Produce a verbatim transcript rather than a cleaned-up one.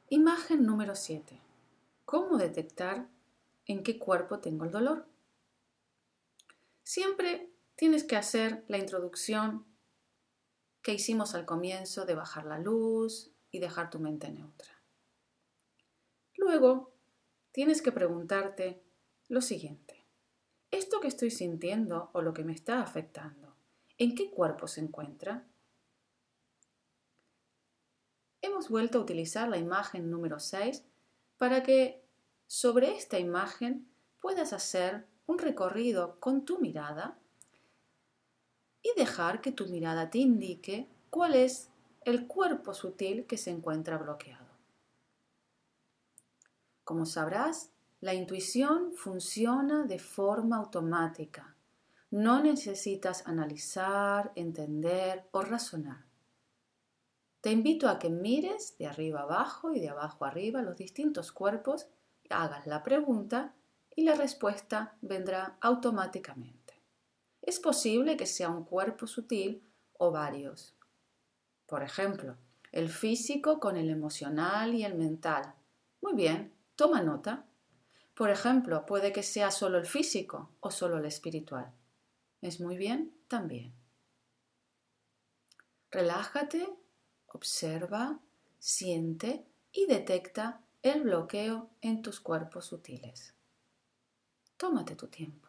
Imagen número siete. ¿Cómo detectar en qué cuerpo tengo el dolor? Siempre tienes que hacer la introducción que hicimos al comienzo de bajar la luz y dejar tu mente neutra. Luego, tienes que preguntarte lo siguiente. ¿Esto que estoy sintiendo o lo que me está afectando, en qué cuerpo se encuentra? Hemos vuelto a utilizar la imagen número seis para que sobre esta imagen puedas hacer un recorrido con tu mirada y dejar que tu mirada te indique cuál es el cuerpo sutil que se encuentra bloqueado. Como sabrás, la intuición funciona de forma automática. No necesitas analizar, entender o razonar. Te invito a que mires de arriba abajo y de abajo arriba los distintos cuerpos, hagas la pregunta y la respuesta vendrá automáticamente. Es posible que sea un cuerpo sutil o varios. Por ejemplo, el físico con el emocional y el mental. Muy bien, toma nota. Por ejemplo, puede que sea solo el físico o solo el espiritual. ¿Es muy bien? También. Relájate, observa, siente y detecta el bloqueo en tus cuerpos sutiles. Tómate tu tiempo.